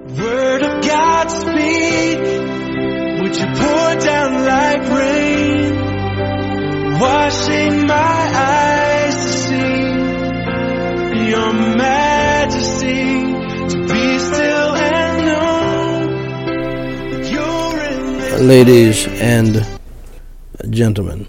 Word of God speak, would you pour down like rain, washing my eyes to see your majesty, to be still and know you're in this. Ladies and gentlemen,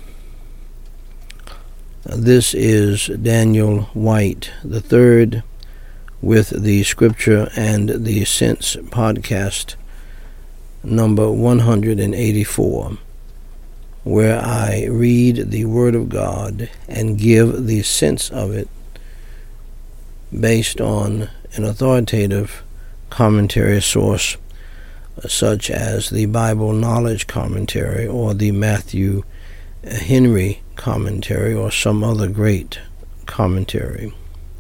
this is Daniel White III with the Scripture and the Sense podcast number 184, where I read the Word of God and give the sense of it based on an authoritative commentary source such as the Bible Knowledge Commentary or the Matthew Henry Commentary or some other great commentary.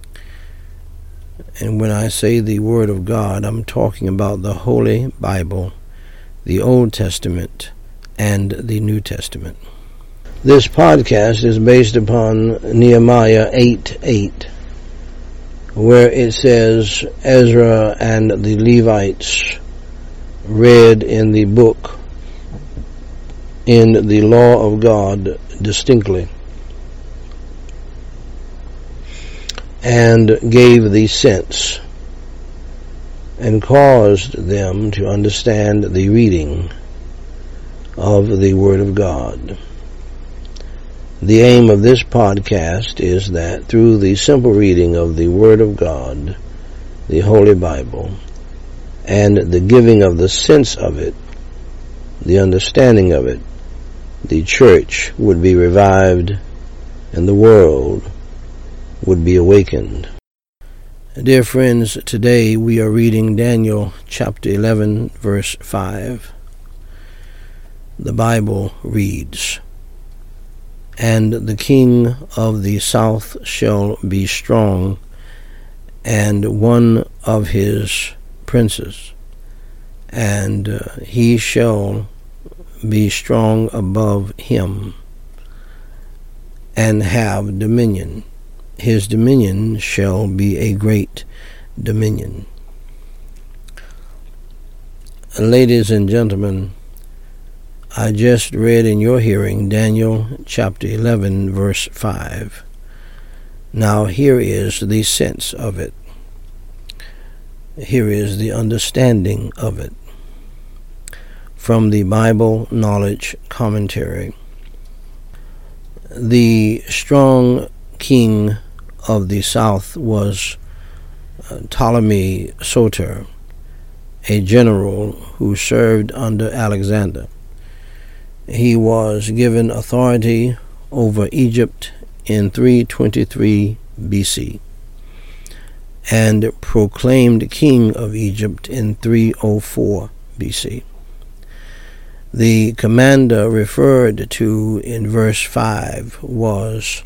And when I say the Word of God, I'm talking about the Holy Bible, the Old Testament, and the New Testament. This podcast is based upon Nehemiah 8:8, where it says, Ezra and the Levites read in the book, in the law of God distinctly, and gave the sense, and caused them to understand the reading of the Word of God. The aim of this podcast is that through the simple reading of the Word of God, the Holy Bible, and the giving of the sense of it, the understanding of it, the church would be revived and the world would be awakened. Dear friends, today we are reading Daniel chapter 11, verse 5. The Bible reads, And the king of the south shall be strong, and one of his princes, and he shall be strong above him, and have dominion. His dominion shall be a great dominion. Ladies and gentlemen, I just read in your hearing Daniel chapter 11, verse 5. Now here is the sense of it. Here is the understanding of it. From the Bible Knowledge Commentary. The strong king of the south was Ptolemy Soter, a general who served under Alexander. He was given authority over Egypt in 323 BC and proclaimed king of Egypt in 304 BC. The commander referred to in verse 5 was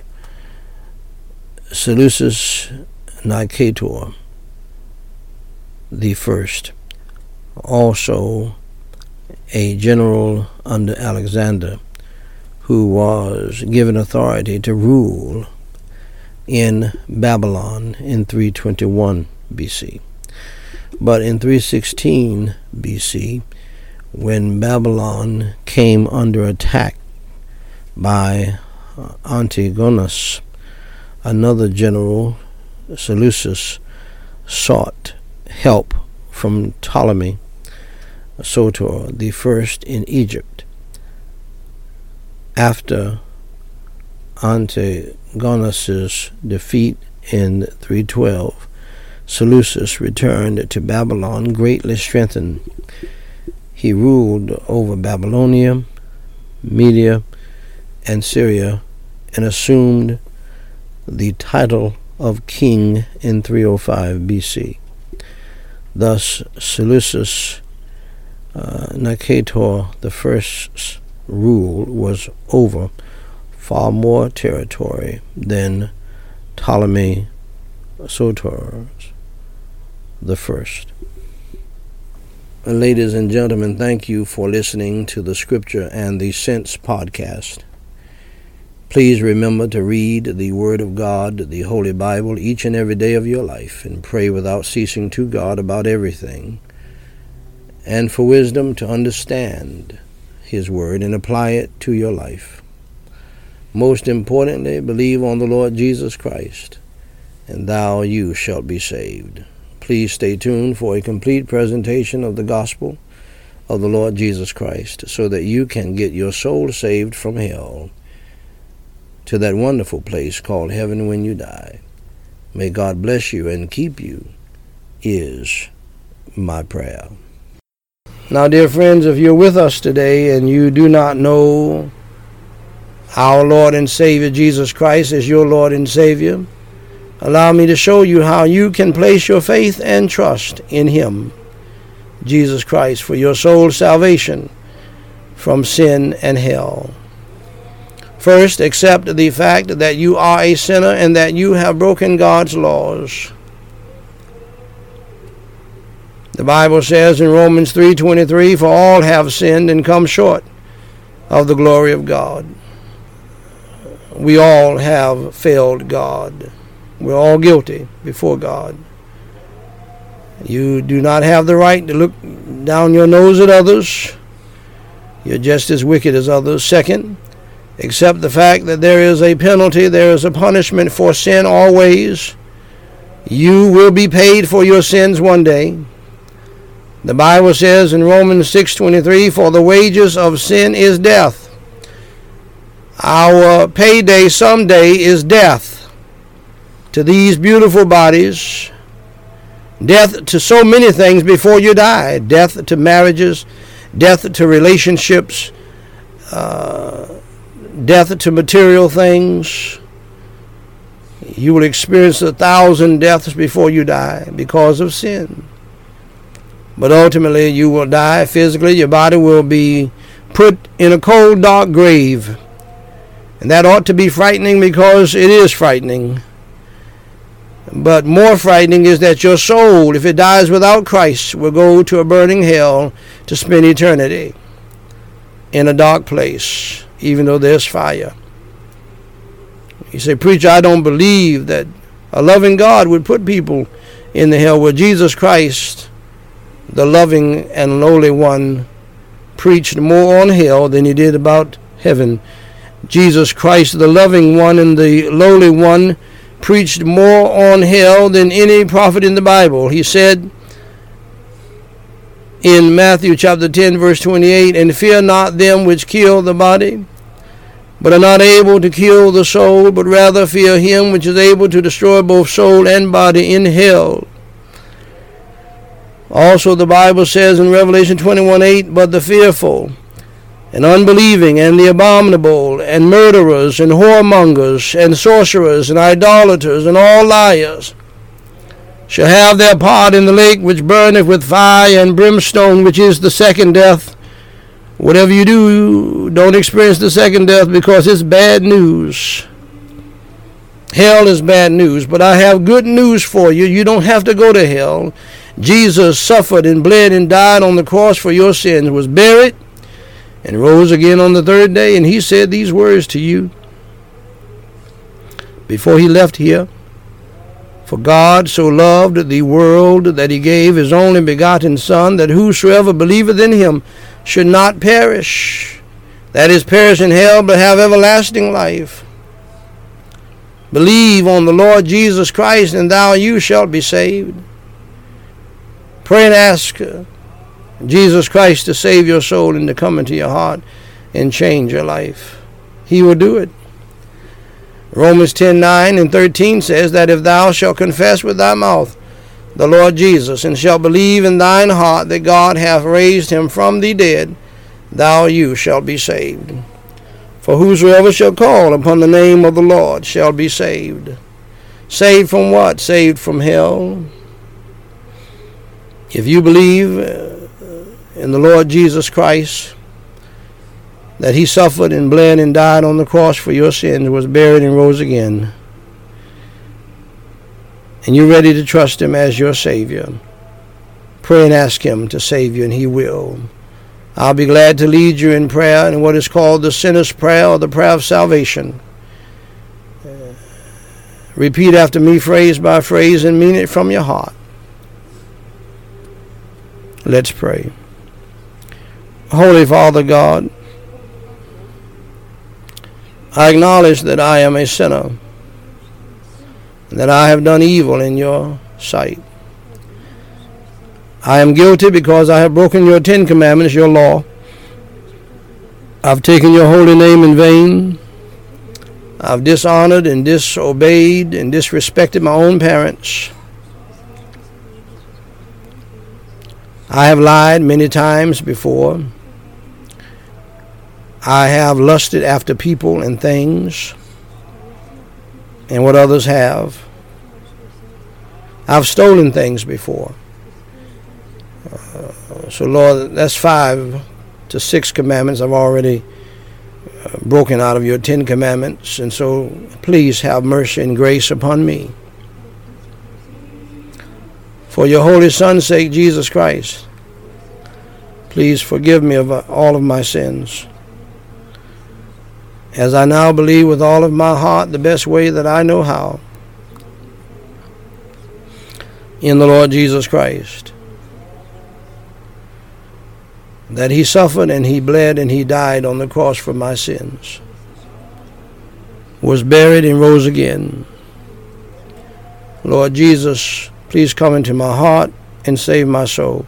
Seleucus Nicator the first, also a general under Alexander, who was given authority to rule in Babylon in 321 BC. But in 316 BC, when Babylon came under attack by Antigonus, another general, Seleucus, sought help from Ptolemy Soter the first in Egypt. After Antigonus's defeat in 312, Seleucus returned to Babylon greatly strengthened. He ruled over Babylonia, Media, and Syria, and assumed the title of king in 305 BC. Thus, Seleucus Nicator the first's rule was over far more territory than Ptolemy Soter the first. Ladies and gentlemen, thank you for listening to the Scripture and the Sense podcast. Please remember to read the Word of God, the Holy Bible, each and every day of your life, and pray without ceasing to God about everything, and for wisdom to understand His Word and apply it to your life. Most importantly, believe on the Lord Jesus Christ, and you shalt be saved. Please stay tuned for a complete presentation of the gospel of the Lord Jesus Christ, so that you can get your soul saved from hell to that wonderful place called heaven when you die. May God bless you and keep you, is my prayer. Now, dear friends, if you're with us today and you do not know our Lord and Savior Jesus Christ as your Lord and Savior, allow me to show you how you can place your faith and trust in Him, Jesus Christ, for your soul's salvation from sin and hell. First, accept the fact that you are a sinner and that you have broken God's laws. The Bible says in Romans 3:23, "For all have sinned and come short of the glory of God." We all have failed God. We're all guilty before God. You do not have the right to look down your nose at others. You're just as wicked as others. Second, accept the fact that there is a penalty, there is a punishment for sin always. You will be paid for your sins one day. The Bible says in Romans 6:23, "For the wages of sin is death." Our payday someday is death to these beautiful bodies, death to so many things before you die, death to marriages, death to relationships, death to material things. You will experience 1,000 deaths before you die because of sin. But ultimately you will die physically. Your body will be put in a cold, dark grave. And that ought to be frightening, because it is frightening. But more frightening is that your soul, if it dies without Christ, will go to a burning hell to spend eternity in a dark place, even though there's fire. You say, "Preacher, I don't believe that a loving God would put people in the hell." Well, Jesus Christ, the loving and lowly one, preached more on hell than he did about heaven. Jesus Christ, the loving one and the lowly one, preached more on hell than any prophet in the Bible. He said in Matthew chapter 10, verse 28, "And fear not them which kill the body, but are not able to kill the soul, but rather fear him which is able to destroy both soul and body in hell." Also the Bible says in Revelation 21:8, "But the fearful and unbelieving and the abominable and murderers and whoremongers and sorcerers and idolaters and all liars shall have their part in the lake which burneth with fire and brimstone, which is the second death." Whatever you do, don't experience the second death, because it's bad news. Hell is bad news, but I have good news for you. You don't have to go to hell. Jesus suffered and bled and died on the cross for your sins, was buried, and rose again on the third day. And he said these words to you before he left here: "For God so loved the world that he gave his only begotten Son, that whosoever believeth in him should not perish," that is, perish in hell, but have everlasting life. Believe on the Lord Jesus Christ, and you shalt be saved. Pray and ask Jesus Christ to save your soul and to come into your heart and change your life. He will do it. Romans 10:9 and 13 says that if thou shalt confess with thy mouth the Lord Jesus, and shalt believe in thine heart that God hath raised him from the dead, you shalt be saved. For whosoever shall call upon the name of the Lord shall be saved. Saved from what? Saved from hell. If you believe in the Lord Jesus Christ, that he suffered and bled and died on the cross for your sins, was buried and rose again, and you're ready to trust him as your Savior, pray and ask him to save you, and he will. I'll be glad to lead you in prayer in what is called the sinner's prayer, or the prayer of salvation. Repeat after me phrase by phrase and mean it from your heart. Let's pray. Holy Father God, I acknowledge that I am a sinner, that I have done evil in your sight. I am guilty because I have broken your 10 commandments, your law. I've taken your holy name in vain. I've dishonored and disobeyed and disrespected my own parents. I have lied many times before. I have lusted after people and things and what others have. I've stolen things before. So Lord, that's 5 to 6 commandments I've already broken out of your 10 commandments. And so please have mercy and grace upon me. For your holy Son's sake, Jesus Christ, please forgive me of all of my sins. As I now believe with all of my heart the best way that I know how in the Lord Jesus Christ, that he suffered and he bled and he died on the cross for my sins, was buried and rose again. Lord Jesus, please come into my heart and save my soul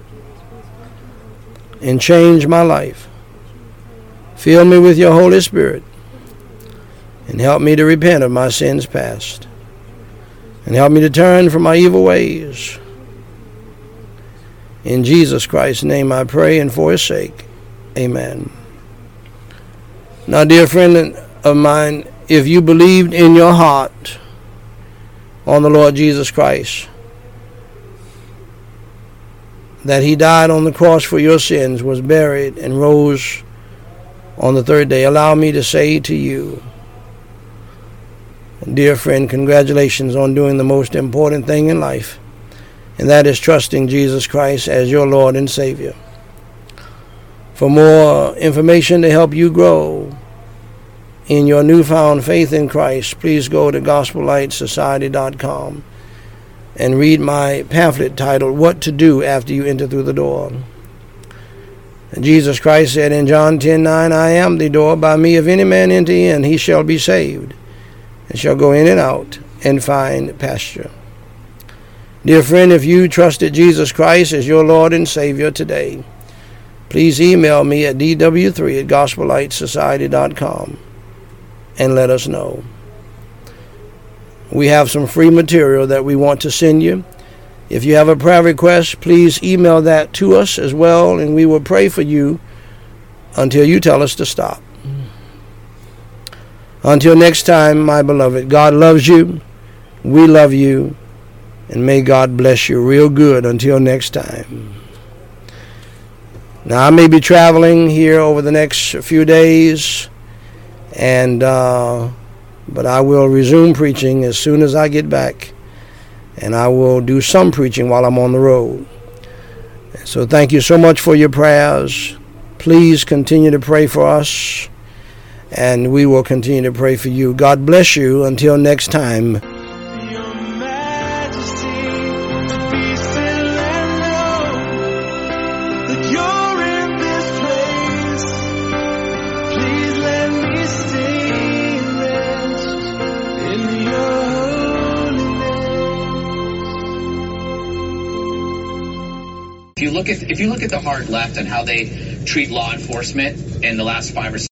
and change my life. Fill me with your Holy Spirit and help me to repent of my sins past and help me to turn from my evil ways. In Jesus Christ's name I pray, and for his sake, amen. Now, dear friend of mine, if you believed in your heart on the Lord Jesus Christ, that he died on the cross for your sins, was buried, and rose on the 3rd day, allow me to say to you, dear friend, congratulations on doing the most important thing in life, and that is trusting Jesus Christ as your Lord and Savior. For more information to help you grow in your newfound faith in Christ, please go to GospelLightSociety.com and read my pamphlet titled, What to Do After You Enter Through the Door. And Jesus Christ said in John 10:9, I am the door. By me if any man enter in, he shall be saved, and shall go in and out and find pasture. Dear friend, if you trusted Jesus Christ as your Lord and Savior today, please email me at dw3@GospelLightSociety.com and let us know. We have some free material that we want to send you. If you have a prayer request, please email that to us as well, and we will pray for you until you tell us to stop. Until next time, my beloved, God loves you. We love you. And may God bless you real good until next time. Now, I may be traveling here over the next few days, and but I will resume preaching as soon as I get back, and I will do some preaching while I'm on the road. So thank you so much for your prayers. Please continue to pray for us, and we will continue to pray for you. God bless you until next time. If you look at the hard left and how they treat law enforcement in the last 5 or 6